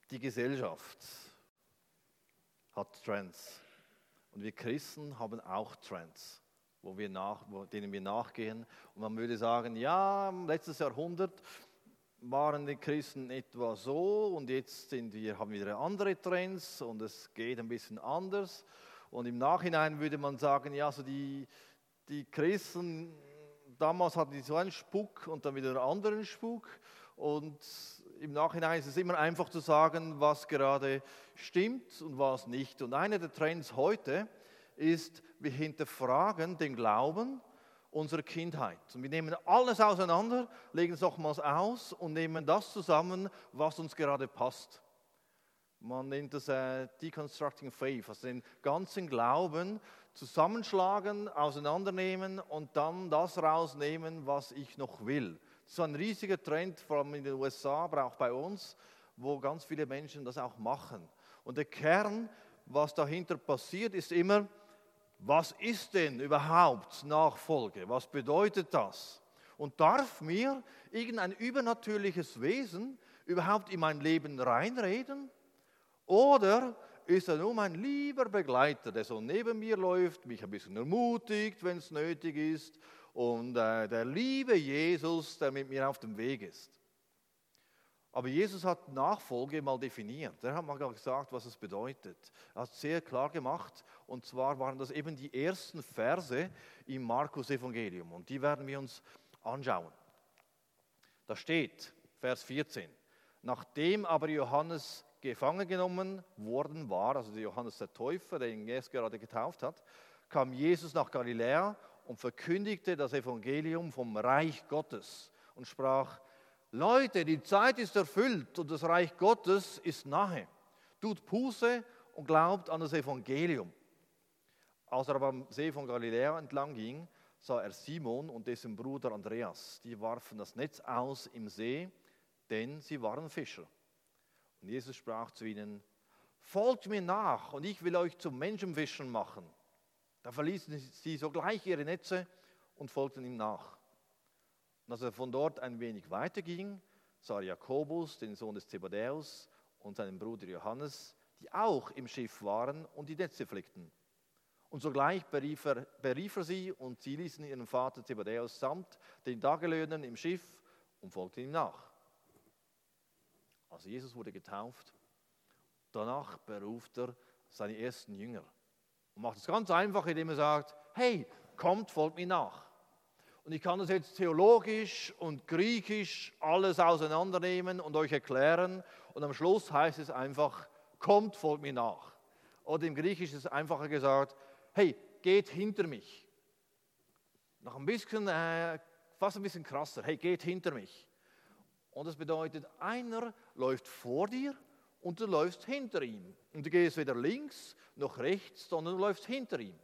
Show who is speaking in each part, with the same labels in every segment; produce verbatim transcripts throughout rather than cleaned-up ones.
Speaker 1: Die Gesellschaft hat Trends und wir Christen haben auch Trends, wo wir nach, wo, denen wir nachgehen. Und man würde sagen, ja, letztes Jahrhundert waren die Christen etwa so und jetzt sind wir, haben wir andere Trends und es geht ein bisschen anders. Und im Nachhinein würde man sagen, ja, also die, die Christen, damals hatten die so einen Spuk und dann wieder einen anderen Spuk. Und im Nachhinein ist es immer einfach zu sagen, was gerade stimmt und was nicht. Und einer der Trends heute ist, wir hinterfragen den Glauben unserer Kindheit. Und wir nehmen alles auseinander, legen es nochmals aus und nehmen das zusammen, was uns gerade passt. Man nennt das äh, Deconstructing Faith, also den ganzen Glauben zusammenschlagen, auseinandernehmen und dann das rausnehmen, was ich noch will. Das ist ein riesiger Trend, vor allem in den U S A, aber auch bei uns, wo ganz viele Menschen das auch machen. Und der Kern, was dahinter passiert, ist immer, was ist denn überhaupt Nachfolge? Was bedeutet das? Und darf mir irgendein übernatürliches Wesen überhaupt in mein Leben reinreden? Oder ist er nur mein lieber Begleiter, der so neben mir läuft, mich ein bisschen ermutigt, wenn es nötig ist, und äh, der liebe Jesus, der mit mir auf dem Weg ist? Aber Jesus hat Nachfolge mal definiert. Er hat mal gesagt, was es bedeutet. Er hat es sehr klar gemacht. Und zwar waren das eben die ersten Verse im Markus-Evangelium. Und die werden wir uns anschauen. Da steht, Vers vierzehn. Nachdem aber Johannes gefangen genommen worden war, also Johannes der Täufer, der ihn erst gerade getauft hat, kam Jesus nach Galiläa und verkündigte das Evangelium vom Reich Gottes und sprach: Leute, die Zeit ist erfüllt und das Reich Gottes ist nahe. Tut Buße und glaubt an das Evangelium. Als er aber am See von Galiläa entlang ging, sah er Simon und dessen Bruder Andreas. Die warfen das Netz aus im See, denn sie waren Fischer. Und Jesus sprach zu ihnen: Folgt mir nach und ich will euch zu Menschenfischern machen. Da verließen sie sogleich ihre Netze und folgten ihm nach. Und als er von dort ein wenig weiterging, sah er Jakobus, den Sohn des Zebedäus, und seinen Bruder Johannes, die auch im Schiff waren und die Netze flickten. Und sogleich berief er, berief er sie und sie ließen ihren Vater Zebedäus samt den Tagelöhnern im Schiff und folgten ihm nach. Also Jesus wurde getauft, danach beruft er seine ersten Jünger und macht es ganz einfach, indem er sagt: Hey, kommt, folgt mir nach. Und ich kann das jetzt theologisch und griechisch alles auseinandernehmen und euch erklären. Und am Schluss heißt es einfach: Kommt, folgt mir nach. Oder im Griechisch ist es einfacher gesagt: Hey, geht hinter mich. Noch ein bisschen, äh, fast ein bisschen krasser: Hey, geht hinter mich. Und das bedeutet, einer läuft vor dir und du läufst hinter ihm. Und du gehst weder links noch rechts, sondern du läufst hinter ihm.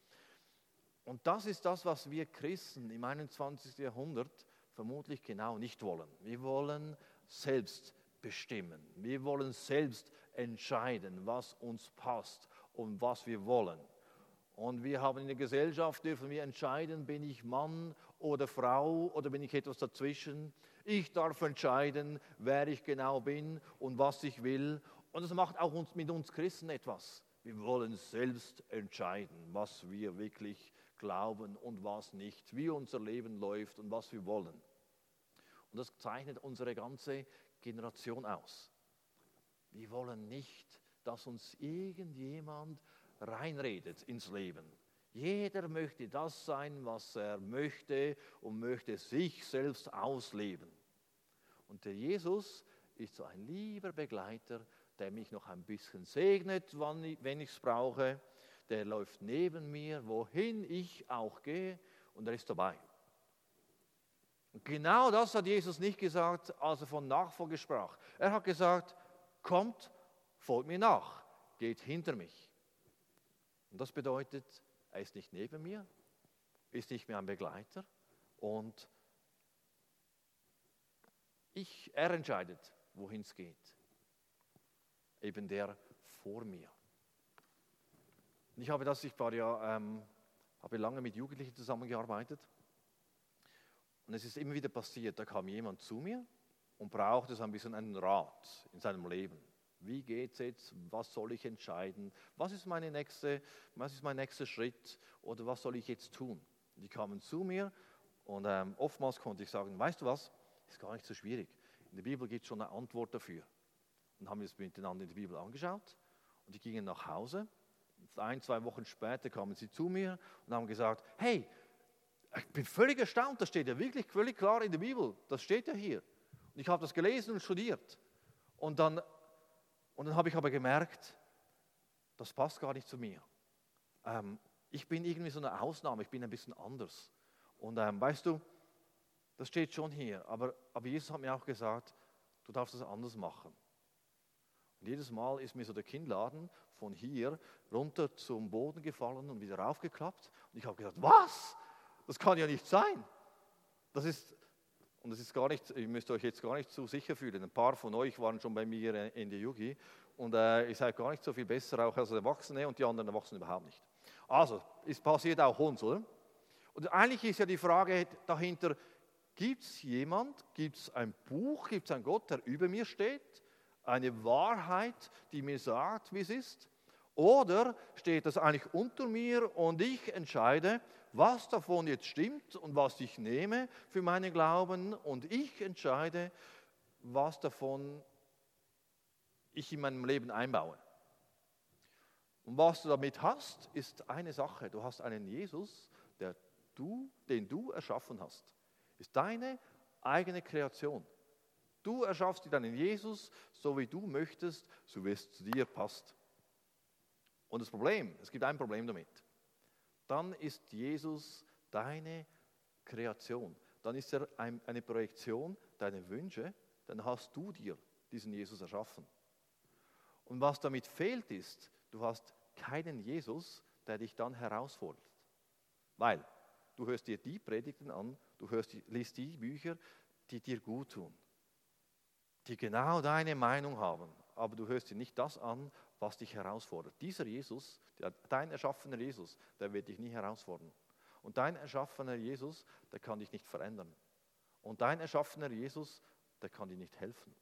Speaker 1: Und das ist das, was wir Christen im einundzwanzigsten Jahrhundert vermutlich genau nicht wollen. Wir wollen selbst bestimmen. Wir wollen selbst entscheiden, was uns passt und was wir wollen. Und wir haben in der Gesellschaft, dürfen wir entscheiden, bin ich Mann oder Frau oder bin ich etwas dazwischen. Ich darf entscheiden, wer ich genau bin und was ich will. Und das macht auch uns, mit uns Christen etwas. Wir wollen selbst entscheiden, was wir wirklich glauben und was nicht, wie unser Leben läuft und was wir wollen. Und das zeichnet unsere ganze Generation aus. Wir wollen nicht, dass uns irgendjemand reinredet ins Leben. Jeder möchte das sein, was er möchte und möchte sich selbst ausleben. Und der Jesus ist so ein lieber Begleiter, der mich noch ein bisschen segnet, wenn ich es brauche. Der läuft neben mir, wohin ich auch gehe, und er ist dabei. Und genau das hat Jesus nicht gesagt, als er von Nachfolge sprach. Er hat gesagt: Kommt, folgt mir nach, geht hinter mich. Und das bedeutet, er ist nicht neben mir, ist nicht mehr ein Begleiter und ich, er entscheidet, wohin es geht. Eben der vor mir. Und ich habe das, ich war ja, ähm, habe lange mit Jugendlichen zusammengearbeitet und es ist immer wieder passiert, da kam jemand zu mir und brauchte so ein bisschen einen Rat in seinem Leben. Wie geht's jetzt? Was soll ich entscheiden? Was ist meine nächste, was ist mein nächster Schritt? Oder was soll ich jetzt tun? Die kamen zu mir und ähm, oftmals konnte ich sagen, weißt du was? Ist gar nicht so schwierig. In der Bibel gibt es schon eine Antwort dafür. Dann haben wir es miteinander in der Bibel angeschaut und die gingen nach Hause. Ein, zwei Wochen später kamen sie zu mir und haben gesagt, hey, ich bin völlig erstaunt, das steht ja wirklich völlig klar in der Bibel. Das steht ja hier. Und ich habe das gelesen und studiert. Und dann, und dann habe ich aber gemerkt, das passt gar nicht zu mir. Ähm, ich bin irgendwie so eine Ausnahme, ich bin ein bisschen anders. Und ähm, weißt du, das steht schon hier, aber, aber Jesus hat mir auch gesagt, du darfst es anders machen. Und jedes Mal ist mir so der Kinnladen von hier runter zum Boden gefallen und wieder aufgeklappt. Und ich habe gesagt, was? Das kann ja nicht sein. Das ist, und das ist gar nicht, ihr müsst euch jetzt gar nicht so sicher fühlen. Ein paar von euch waren schon bei mir in der Yugi und äh, ihr seid gar nicht so viel besser auch als Erwachsene und die anderen Erwachsenen überhaupt nicht. Also, es passiert auch uns, oder? Und eigentlich ist ja die Frage dahinter, gibt es jemand, gibt es ein Buch, gibt es einen Gott, der über mir steht? Eine Wahrheit, die mir sagt, wie es ist? Oder steht das eigentlich unter mir und ich entscheide, was davon jetzt stimmt und was ich nehme für meinen Glauben und ich entscheide, was davon ich in meinem Leben einbaue. Und was du damit hast, ist eine Sache. Du hast einen Jesus, der du, den du erschaffen hast. Ist deine eigene Kreation. Du erschaffst dir deinen Jesus, so wie du möchtest, so wie es zu dir passt. Und das Problem, es gibt ein Problem damit. Dann ist Jesus deine Kreation. Dann ist er ein, eine Projektion deiner Wünsche. Dann hast du dir diesen Jesus erschaffen. Und was damit fehlt ist, du hast keinen Jesus, der dich dann herausfordert. Weil du hörst dir die Predigten an, du hörst, liest die Bücher, die dir gut tun. Die genau deine Meinung haben, aber du hörst dir nicht das an, was dich herausfordert. Dieser Jesus, der, dein erschaffener Jesus, der wird dich nie herausfordern. Und dein erschaffener Jesus, der kann dich nicht verändern. Und dein erschaffener Jesus, der kann dir nicht helfen.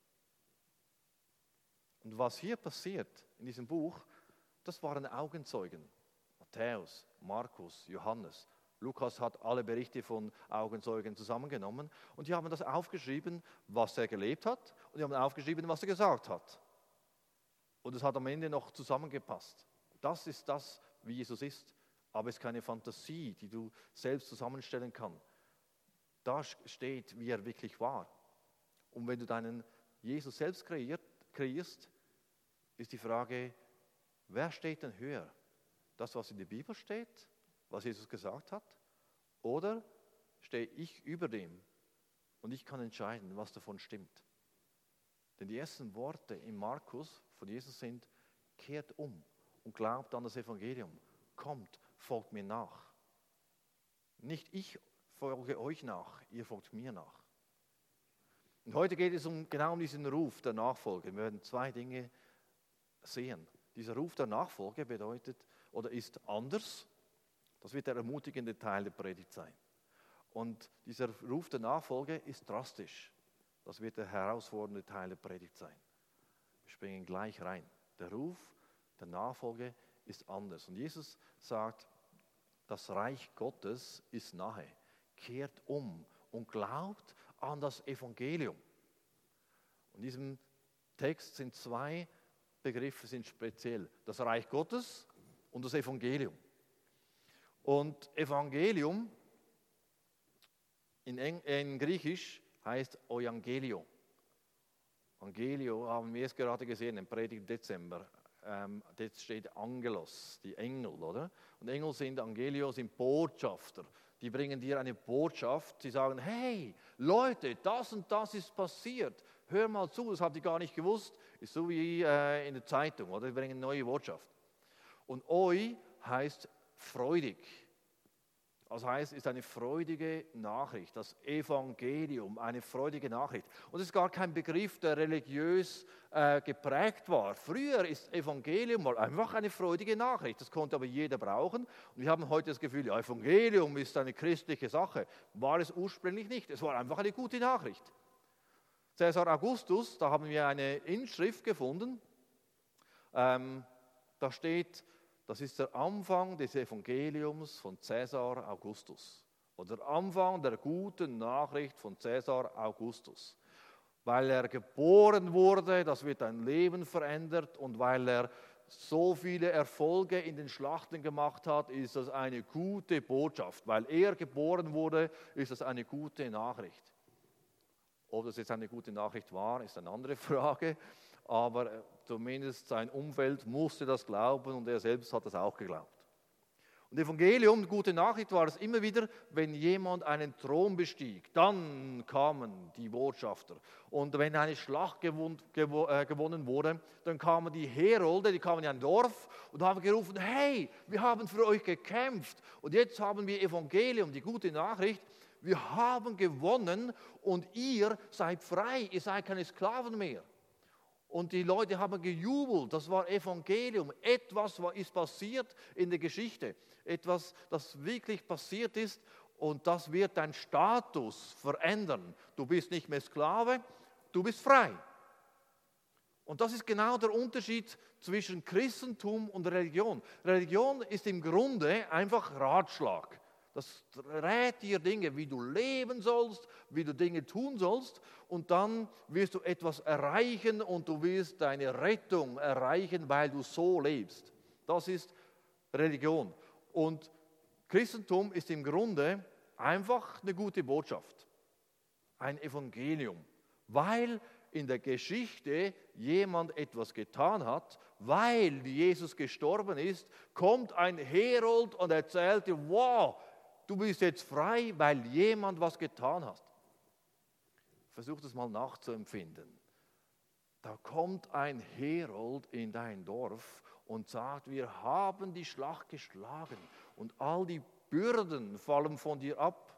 Speaker 1: Und was hier passiert in diesem Buch, das waren Augenzeugen. Matthäus, Markus, Johannes. Lukas hat alle Berichte von Augenzeugen zusammengenommen und die haben das aufgeschrieben, was er gelebt hat und die haben aufgeschrieben, was er gesagt hat. Und es hat am Ende noch zusammengepasst. Das ist das, wie Jesus ist, aber es ist keine Fantasie, die du selbst zusammenstellen kannst. Da steht, wie er wirklich war. Und wenn du deinen Jesus selbst kreiert, kreierst, ist die Frage, wer steht denn höher? Das, was in der Bibel steht, was Jesus gesagt hat, oder stehe ich über dem und ich kann entscheiden, was davon stimmt. Denn die ersten Worte in Markus von Jesus sind, kehrt um und glaubt an das Evangelium. Kommt, folgt mir nach. Nicht ich folge euch nach, ihr folgt mir nach. Und heute geht es um, genau um diesen Ruf der Nachfolge. Wir werden zwei Dinge sehen. Dieser Ruf der Nachfolge bedeutet oder ist anders. Das wird der ermutigende Teil der Predigt sein. Und dieser Ruf der Nachfolge ist drastisch. Das wird der herausfordernde Teil der Predigt sein. Wir springen gleich rein. Der Ruf der Nachfolge ist anders. Und Jesus sagt, das Reich Gottes ist nahe. Kehrt um und glaubt an das Evangelium. Und in diesem Text sind zwei Begriffe sind speziell. Das Reich Gottes und das Evangelium. Und Evangelium in, Eng- in Griechisch heißt Euangelio. Angelio haben wir es gerade gesehen, im Predigt Dezember. Ähm, jetzt steht Angelos, die Engel, oder? Und Engel sind, Angelio sind Botschafter. Die bringen dir eine Botschaft. Sie sagen, hey, Leute, das und das ist passiert. Hör mal zu, das habt ihr gar nicht gewusst. Ist so wie äh, in der Zeitung, oder? Die bringen eine neue Botschaft. Und Eu heißt freudig. Das heißt, es ist eine freudige Nachricht, das Evangelium, eine freudige Nachricht. Und es ist gar kein Begriff, der religiös äh, geprägt war. Früher ist Evangelium mal einfach eine freudige Nachricht. Das konnte aber jeder brauchen. Und wir haben heute das Gefühl, ja, Evangelium ist eine christliche Sache. War es ursprünglich nicht. Es war einfach eine gute Nachricht. Caesar Augustus, da haben wir eine Inschrift gefunden, Ähm, da steht, das ist der Anfang des Evangeliums von Cäsar Augustus. Oder der Anfang der guten Nachricht von Cäsar Augustus. Weil er geboren wurde, das wird dein Leben verändert, und weil er so viele Erfolge in den Schlachten gemacht hat, ist das eine gute Botschaft. Weil er geboren wurde, ist das eine gute Nachricht. Ob das jetzt eine gute Nachricht war, ist eine andere Frage, aber zumindest sein Umfeld musste das glauben und er selbst hat das auch geglaubt. Und Evangelium, gute Nachricht, war es immer wieder, wenn jemand einen Thron bestieg, dann kamen die Botschafter. Und wenn eine Schlacht gewonnen, gewo, äh, gewonnen wurde, dann kamen die Herolde, die kamen in ein Dorf und haben gerufen, hey, wir haben für euch gekämpft und jetzt haben wir Evangelium, die gute Nachricht, wir haben gewonnen und ihr seid frei, ihr seid keine Sklaven mehr. Und die Leute haben gejubelt, das war Evangelium, etwas ist passiert in der Geschichte, etwas, das wirklich passiert ist und das wird deinen Status verändern. Du bist nicht mehr Sklave, du bist frei. Und das ist genau der Unterschied zwischen Christentum und Religion. Religion ist im Grunde einfach Ratschlag. Das rät dir Dinge, wie du leben sollst, wie du Dinge tun sollst und dann wirst du etwas erreichen und du wirst deine Rettung erreichen, weil du so lebst. Das ist Religion. Und Christentum ist im Grunde einfach eine gute Botschaft, ein Evangelium, weil in der Geschichte jemand etwas getan hat, weil Jesus gestorben ist, kommt ein Herold und erzählt dir, wow, du bist jetzt frei, weil jemand was getan hat. Versuch das mal nachzuempfinden. Da kommt ein Herold in dein Dorf und sagt, wir haben die Schlacht geschlagen und all die Bürden fallen von dir ab.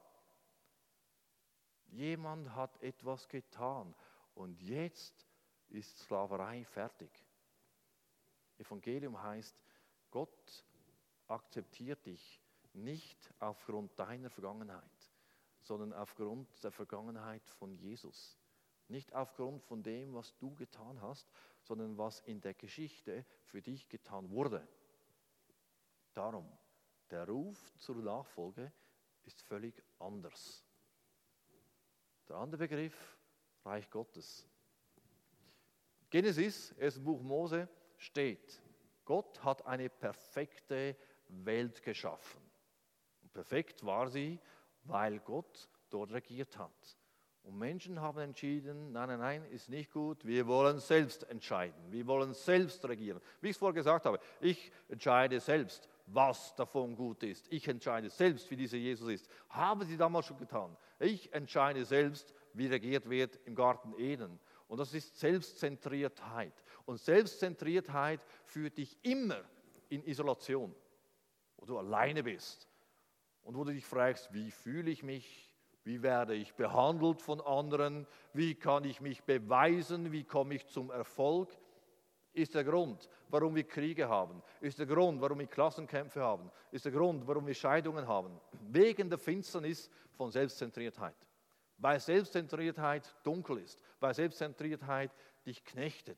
Speaker 1: Jemand hat etwas getan und jetzt ist Sklaverei fertig. Evangelium heißt, Gott akzeptiert dich nicht aufgrund deiner Vergangenheit, sondern aufgrund der Vergangenheit von Jesus. Nicht aufgrund von dem, was du getan hast, sondern was in der Geschichte für dich getan wurde. Darum, der Ruf zur Nachfolge ist völlig anders. Der andere Begriff, Reich Gottes. Genesis, erstes Buch Mose, steht, Gott hat eine perfekte Welt geschaffen. Und perfekt war sie, weil Gott dort regiert hat. Und Menschen haben entschieden, nein, nein, nein, ist nicht gut, wir wollen selbst entscheiden, wir wollen selbst regieren. Wie ich es vorher gesagt habe, ich entscheide selbst, was davon gut ist. Ich entscheide selbst, wie dieser Jesus ist. Haben sie damals schon getan. Ich entscheide selbst, wie regiert wird im Garten Eden. Und das ist Selbstzentriertheit. Und Selbstzentriertheit führt dich immer in Isolation, wo du alleine bist. Und wo du dich fragst, wie fühle ich mich? Wie werde ich behandelt von anderen? Wie kann ich mich beweisen? Wie komme ich zum Erfolg? Ist der Grund, warum wir Kriege haben. Ist der Grund, warum wir Klassenkämpfe haben. Ist der Grund, warum wir Scheidungen haben. Wegen der Finsternis von Selbstzentriertheit. Weil Selbstzentriertheit dunkel ist. Weil Selbstzentriertheit dich knechtet.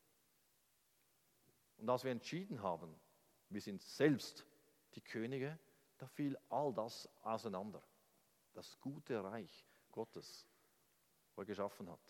Speaker 1: Und als wir entschieden haben, wir sind selbst die Könige, da fiel all das auseinander. Das gute Reich Gottes, wo er geschaffen hat.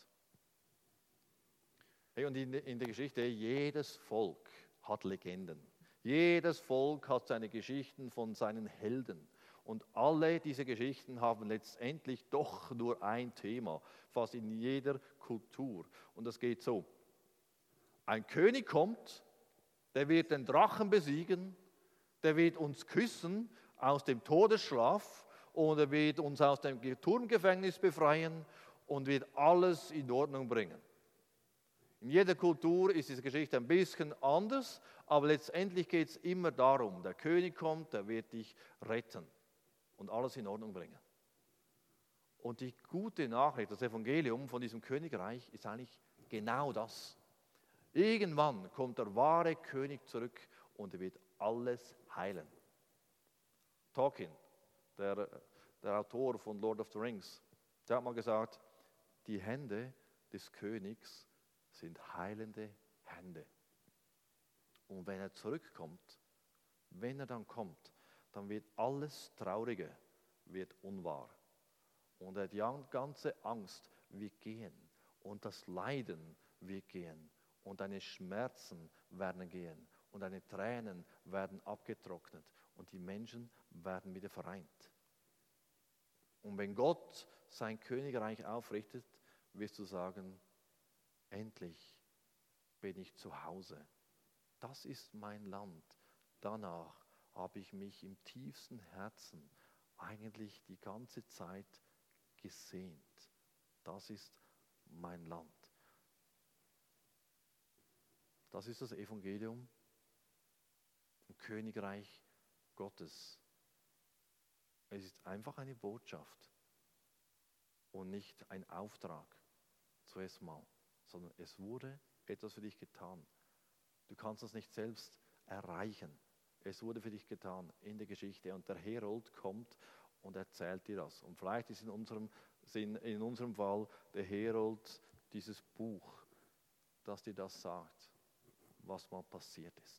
Speaker 1: Hey, und in, in der Geschichte, jedes Volk hat Legenden. Jedes Volk hat seine Geschichten von seinen Helden. Und alle diese Geschichten haben letztendlich doch nur ein Thema, fast in jeder Kultur. Und das geht so. Ein König kommt, der wird den Drachen besiegen, der wird uns küssen aus dem Todesschlaf und er wird uns aus dem Turmgefängnis befreien und wird alles in Ordnung bringen. In jeder Kultur ist diese Geschichte ein bisschen anders, aber letztendlich geht es immer darum, der König kommt, der wird dich retten und alles in Ordnung bringen. Und die gute Nachricht, das Evangelium von diesem Königreich ist eigentlich genau das. Irgendwann kommt der wahre König zurück und er wird alles heilen. Tolkien, der, der Autor von Lord of the Rings, der hat mal gesagt, die Hände des Königs sind heilende Hände. Und wenn er zurückkommt, wenn er dann kommt, dann wird alles Traurige wird unwahr. Und die ganze Angst wird gehen. Und das Leiden wird gehen. Und deine Schmerzen werden gehen. Und deine Tränen werden abgetrocknet. Und die Menschen werden wieder vereint. Und wenn Gott sein Königreich aufrichtet, wirst du sagen, endlich bin ich zu Hause. Das ist mein Land. Danach habe ich mich im tiefsten Herzen eigentlich die ganze Zeit gesehnt. Das ist mein Land. Das ist das Evangelium im Königreich Gottes. Es ist einfach eine Botschaft und nicht ein Auftrag zuerst mal, sondern es wurde etwas für dich getan. Du kannst das nicht selbst erreichen. Es wurde für dich getan in der Geschichte und der Herold kommt und erzählt dir das. Und vielleicht ist in unserem, in unserem Fall der Herold dieses Buch, das dir das sagt, was mal passiert ist.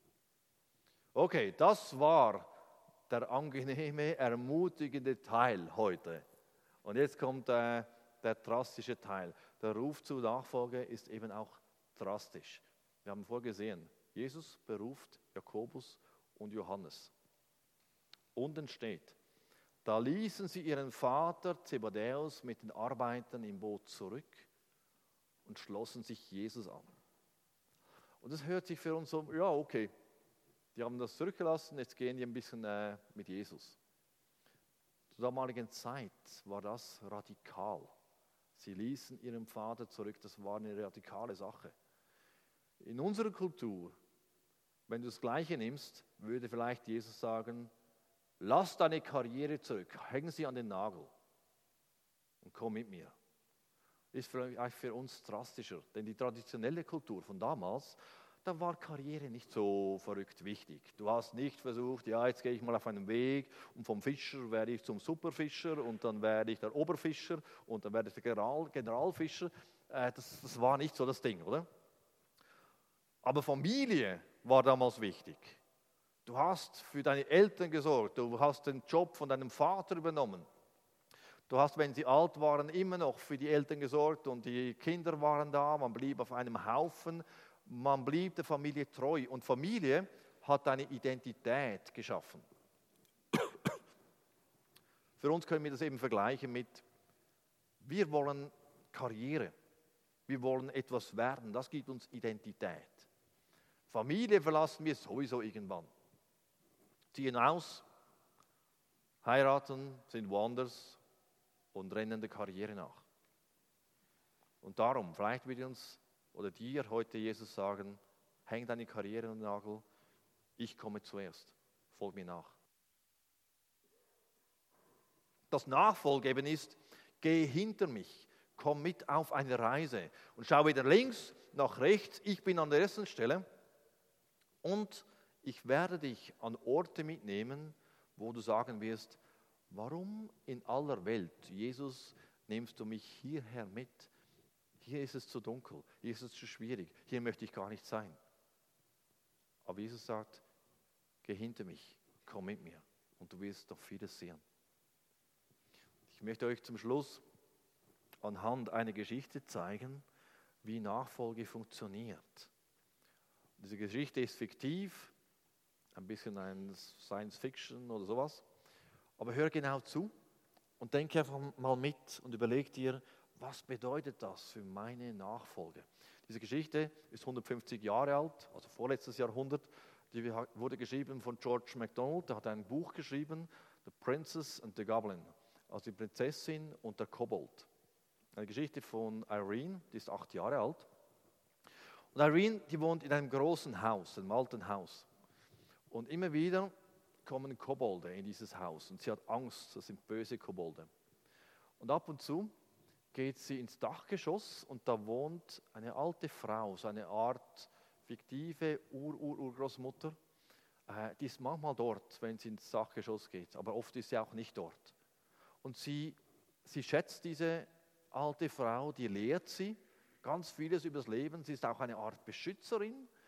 Speaker 1: Okay, das war der angenehme, ermutigende Teil heute. Und jetzt kommt äh, der drastische Teil. Der Ruf zur Nachfolge ist eben auch drastisch. Wir haben vorgesehen, Jesus beruft Jakobus und Johannes. Unten steht, da ließen sie ihren Vater Zebedäus mit den Arbeitern im Boot zurück und schlossen sich Jesus an. Und das hört sich für uns so, ja okay, die haben das zurückgelassen, jetzt gehen die ein bisschen äh, mit Jesus. Zur damaligen Zeit war das radikal. Sie ließen ihren Vater zurück, das war eine radikale Sache. In unserer Kultur, wenn du das Gleiche nimmst, würde vielleicht Jesus sagen, lass deine Karriere zurück, häng sie an den Nagel und komm mit mir. Ist vielleicht für uns drastischer, denn die traditionelle Kultur von damals, da war Karriere nicht so verrückt wichtig. Du hast nicht versucht, ja, jetzt gehe ich mal auf einen Weg und vom Fischer werde ich zum Superfischer und dann werde ich der Oberfischer und dann werde ich der General, Generalfischer. Äh, das, das war nicht so das Ding, oder? Aber Familie war damals wichtig. Du hast für deine Eltern gesorgt, du hast den Job von deinem Vater übernommen. Du hast, wenn sie alt waren, immer noch für die Eltern gesorgt und die Kinder waren da, man blieb auf einem Haufen, man blieb der Familie treu und Familie hat eine Identität geschaffen. Für uns können wir das eben vergleichen mit, wir wollen Karriere, wir wollen etwas werden, das gibt uns Identität. Familie verlassen wir sowieso irgendwann. Ziehen aus, heiraten, sind woanders und rennen der Karriere nach. Und darum, vielleicht wird uns oder dir heute Jesus sagen, häng deine Karriere an den Nagel, ich komme zuerst, folg mir nach. Das Nachfolge eben ist, geh hinter mich, komm mit auf eine Reise und schau weder links nach rechts, ich bin an der ersten Stelle und ich werde dich an Orte mitnehmen, wo du sagen wirst, warum in aller Welt, Jesus, nimmst du mich hierher mit? Hier ist es zu dunkel, hier ist es zu schwierig, hier möchte ich gar nicht sein. Aber Jesus sagt, geh hinter mich, komm mit mir und du wirst doch vieles sehen. Ich möchte euch zum Schluss anhand einer Geschichte zeigen, wie Nachfolge funktioniert. Diese Geschichte ist fiktiv, ein bisschen ein Science Fiction oder sowas, aber hör genau zu und denke einfach mal mit und überleg dir, was bedeutet das für meine Nachfolge? Diese Geschichte ist hundertfünfzig Jahre alt, also vorletztes Jahrhundert. Die wurde geschrieben von George MacDonald, der hat ein Buch geschrieben, The Princess and the Goblin, also die Prinzessin und der Kobold. Eine Geschichte von Irene, die ist acht Jahre alt. Und Irene, die wohnt in einem großen Haus, einem alten Haus. Und immer wieder kommen Kobolde in dieses Haus und sie hat Angst, das sind böse Kobolde. Und ab und zu geht sie ins Dachgeschoss und da wohnt eine alte Frau, so eine Art fiktive Ur-Ur-Urgroßmutter. Äh, die ist manchmal dort, wenn sie ins Dachgeschoss geht, aber oft ist sie auch nicht dort. Und sie, sie schätzt diese alte Frau, die lehrt sie ganz vieles über das Leben. Sie ist auch eine Art Beschützerin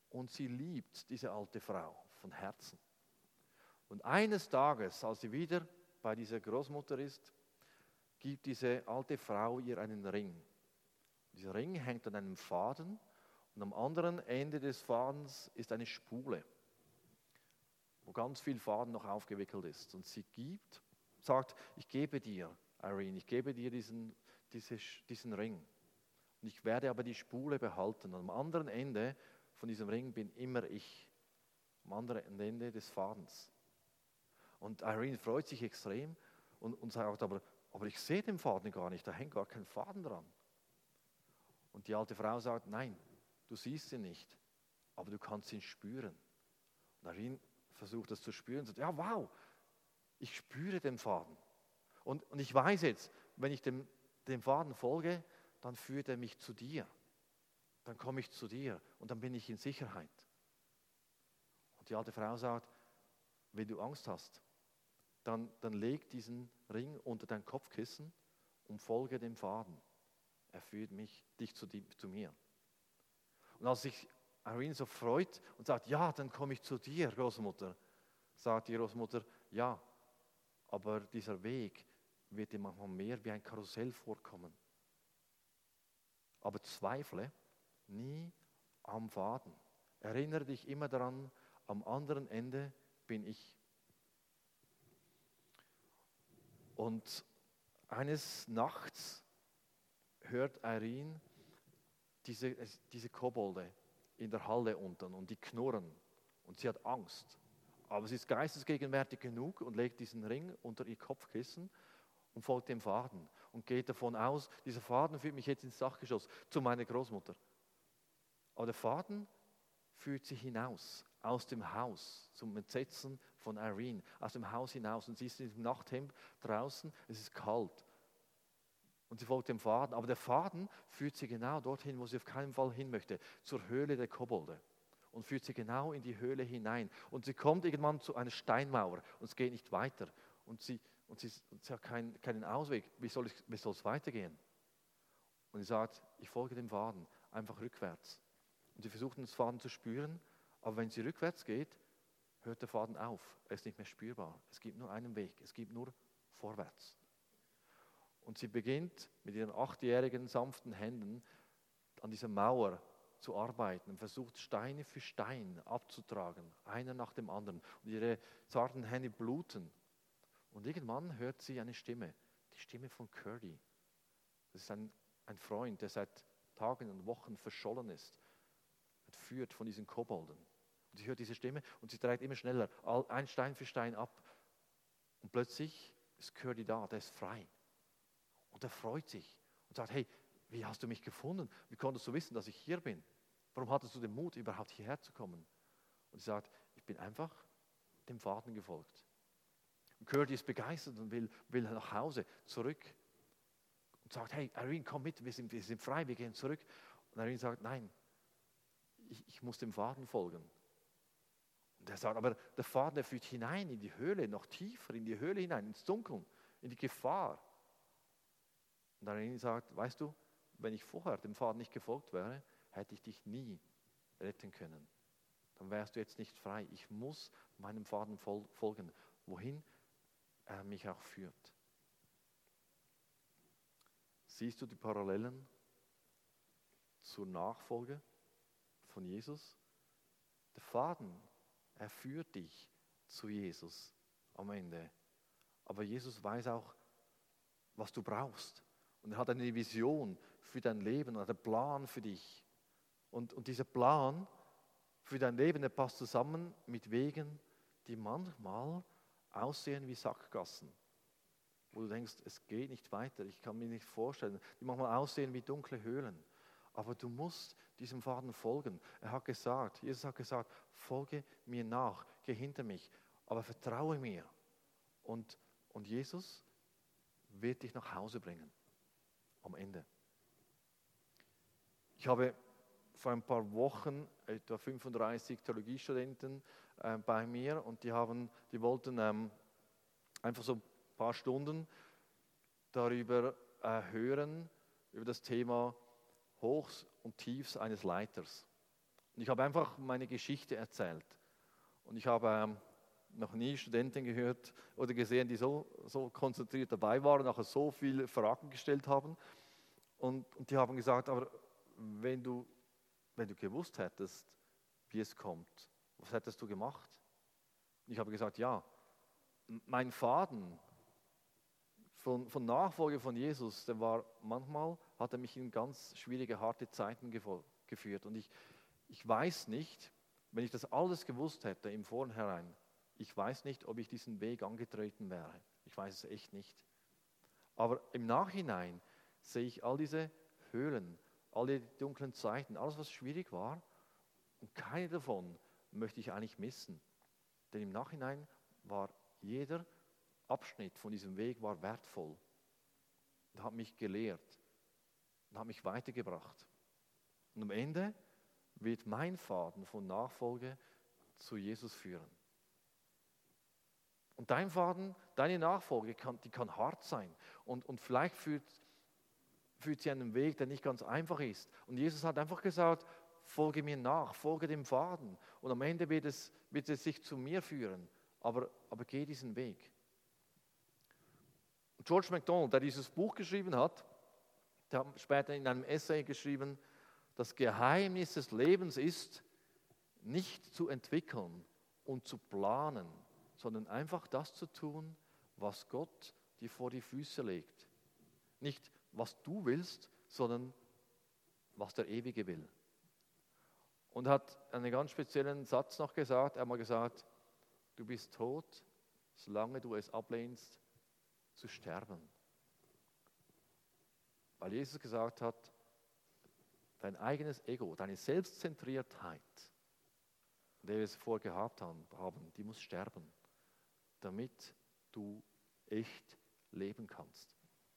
Speaker 1: und sie liebt diese alte Frau von Herzen. Und eines Tages, als sie wieder bei dieser Großmutter ist, gibt diese alte Frau ihr einen Ring. Dieser Ring hängt an einem Faden und am anderen Ende des Fadens ist eine Spule, wo ganz viel Faden noch aufgewickelt ist. Und sie gibt, sagt, ich gebe dir, Irene, ich gebe dir diesen, diese, diesen Ring. Und ich werde aber die Spule behalten. Und am anderen Ende von diesem Ring bin immer ich. Am anderen Ende des Fadens. Und Irene freut sich extrem und, und sagt, aber, aber ich sehe den Faden gar nicht, da hängt gar kein Faden dran. Und die alte Frau sagt, nein, du siehst ihn nicht, aber du kannst ihn spüren. Und Irene versucht das zu spüren und sagt, ja wow, ich spüre den Faden. Und, und ich weiß jetzt, wenn ich dem, dem Faden folge, dann führt er mich zu dir. Dann komme ich zu dir und dann bin ich in Sicherheit. Und die alte Frau sagt, wenn du Angst hast, dann, dann leg diesen Ring unter dein Kopfkissen und folge dem Faden. Er führt mich, dich zu, die, zu mir. Und als sich Irene so freut und sagt, ja, dann komme ich zu dir, Großmutter, sagt die Großmutter, ja, aber dieser Weg wird dir manchmal mehr wie ein Karussell vorkommen. Aber zweifle nie am Faden. Erinnere dich immer daran, am anderen Ende bin ich. Und eines Nachts hört Irene diese, diese Kobolde in der Halle unten und die knurren und sie hat Angst. Aber sie ist geistesgegenwärtig genug und legt diesen Ring unter ihr Kopfkissen und folgt dem Faden und geht davon aus, dieser Faden führt mich jetzt ins Dachgeschoss zu meiner Großmutter. Aber der Faden führt sie hinaus, aus dem Haus, zum Entsetzen von Irene, aus dem Haus hinaus. Und sie ist in diesem Nachthemd draußen, es ist kalt. Und sie folgt dem Faden. Aber der Faden führt sie genau dorthin, wo sie auf keinen Fall hin möchte, zur Höhle der Kobolde. Und führt sie genau in die Höhle hinein. Und sie kommt irgendwann zu einer Steinmauer und es geht nicht weiter. Und sie, und sie, und sie hat keinen, keinen Ausweg. Wie soll, ich, wie soll es weitergehen? Und sie sagt, ich folge dem Faden, einfach rückwärts. Und sie versucht, den Faden zu spüren, aber wenn sie rückwärts geht, hört der Faden auf. Er ist nicht mehr spürbar. Es gibt nur einen Weg, es gibt nur vorwärts. Und sie beginnt mit ihren achtjährigen, sanften Händen an dieser Mauer zu arbeiten und versucht, Steine für Stein abzutragen, einer nach dem anderen. Und ihre zarten Hände bluten. Und irgendwann hört sie eine Stimme, die Stimme von Curdy. Das ist ein, ein Freund, der seit Tagen und Wochen verschollen ist, entführt von diesen Kobolden. Und sie hört diese Stimme und sie trägt immer schneller, ein Stein für Stein ab. Und plötzlich ist Curdy da, der ist frei. Und er freut sich und sagt, hey, wie hast du mich gefunden? Wie konntest du wissen, dass ich hier bin? Warum hattest du den Mut, überhaupt hierher zu kommen? Und sie sagt, ich bin einfach dem Faden gefolgt. Und Curdy ist begeistert und will, will nach Hause zurück. Und sagt, hey, Irene, komm mit, wir sind, wir sind frei, wir gehen zurück. Und Irene sagt, nein, ich, ich muss dem Faden folgen. Und er sagt, aber der Faden, der führt hinein in die Höhle, noch tiefer in die Höhle hinein, ins Dunkeln, in die Gefahr. Und Irene sagt, weißt du, wenn ich vorher dem Faden nicht gefolgt wäre, hätte ich dich nie retten können. Dann wärst du jetzt nicht frei. Ich muss meinem Faden folgen, wohin er mich auch führt. Siehst du die Parallelen zur Nachfolge von Jesus? Der Faden, er führt dich zu Jesus am Ende. Aber Jesus weiß auch, was du brauchst. Und er hat eine Vision für dein Leben und einen Plan für dich. Und, und dieser Plan für dein Leben, der passt zusammen mit Wegen, die manchmal aussehen wie Sackgassen. Wo du denkst, es geht nicht weiter, ich kann mir nicht vorstellen. Die manchmal aussehen wie dunkle Höhlen. Aber du musst diesem Faden folgen. Er hat gesagt, Jesus hat gesagt, folge mir nach, geh hinter mich, aber vertraue mir. Und, und Jesus wird dich nach Hause bringen. Am Ende. Ich habe vor ein paar Wochen etwa fünfunddreißig Theologiestudenten äh, bei mir und die, haben, die wollten ähm, einfach so ein paar Stunden darüber äh, hören, über das Thema Hochs und Tiefs eines Leiters. Und ich habe einfach meine Geschichte erzählt. Und ich habe ähm, noch nie Studenten gehört oder gesehen, die so, so konzentriert dabei waren, nachher so viele Fragen gestellt haben. Und, und die haben gesagt, aber wenn du, wenn du gewusst hättest, wie es kommt, was hättest du gemacht? Und ich habe gesagt, ja, mein Faden von, von Nachfolge von Jesus, der war manchmal, hat er mich in ganz schwierige, harte Zeiten gefo- geführt. Und ich, ich weiß nicht, wenn ich das alles gewusst hätte im Vornherein, ich weiß nicht, ob ich diesen Weg angetreten wäre. Ich weiß es echt nicht. Aber im Nachhinein sehe ich all diese Höhlen, all die dunklen Zeiten, alles, was schwierig war. Und keine davon möchte ich eigentlich missen. Denn im Nachhinein war jeder Abschnitt von diesem Weg war wertvoll und hat mich gelehrt und hat mich weitergebracht. Und am Ende wird mein Faden von Nachfolge zu Jesus führen. Und dein Faden, deine Nachfolge, kann, die kann hart sein. Und, und vielleicht führt, führt sie einen Weg, der nicht ganz einfach ist. Und Jesus hat einfach gesagt, folge mir nach, folge dem Faden. Und am Ende wird es, wird es sich zu mir führen. Aber, aber geh diesen Weg. George MacDonald, der dieses Buch geschrieben hat, der hat später in einem Essay geschrieben, das Geheimnis des Lebens ist, nicht zu entwickeln und zu planen, sondern einfach das zu tun, was Gott dir vor die Füße legt. Nicht, was du willst, sondern was der Ewige will. Und hat einen ganz speziellen Satz noch gesagt, er hat mal gesagt, du bist tot, solange du es ablehnst, zu sterben. Weil Jesus gesagt hat, dein eigenes Ego, deine Selbstzentriertheit, die wir es vorher gehabt haben, die muss sterben, damit du echt leben kannst.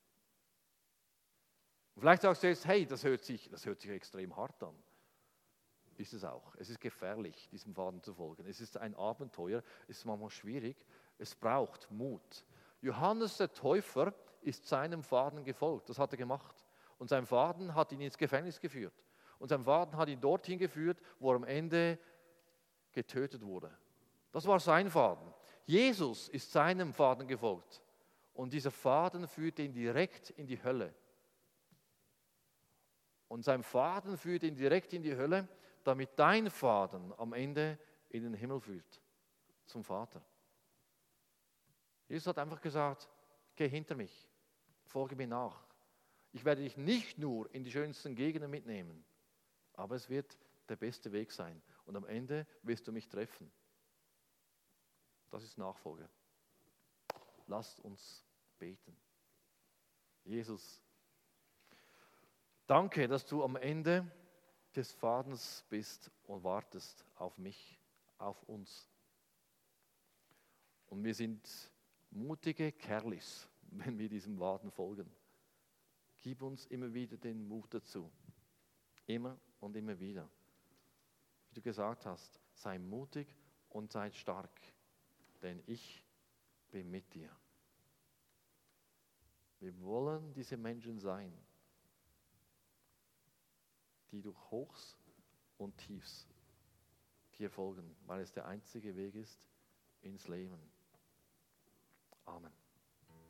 Speaker 1: Und vielleicht sagst du jetzt, hey, das hört sich, das hört sich extrem hart an. Ist es auch. Es ist gefährlich, diesem Faden zu folgen. Es ist ein Abenteuer, es ist manchmal schwierig. Es braucht Mut. Johannes der Täufer ist seinem Faden gefolgt. Das hat er gemacht. Und sein Faden hat ihn ins Gefängnis geführt. Und sein Faden hat ihn dorthin geführt, wo er am Ende getötet wurde. Das war sein Faden. Jesus ist seinem Faden gefolgt. Und dieser Faden führte ihn direkt in die Hölle. Und sein Faden führt ihn direkt in die Hölle, damit dein Faden am Ende in den Himmel führt, zum Vater. Jesus hat einfach gesagt, geh hinter mich, folge mir nach. Ich werde dich nicht nur in die schönsten Gegenden mitnehmen, aber es wird der beste Weg sein. Und am Ende wirst du mich treffen. Das ist Nachfolge. Lasst uns beten. Jesus, danke, dass du am Ende des Fadens bist und wartest auf mich, auf uns. Und wir sind mutige Kerlis, wenn wir diesem Faden folgen. Gib uns immer wieder den Mut dazu. Immer und immer wieder. Wie du gesagt hast, sei mutig und sei stark, denn ich bin mit dir. Wir wollen diese Menschen sein, die durch Hochs und Tiefs dir folgen, weil es der einzige Weg ist ins Leben. Amen.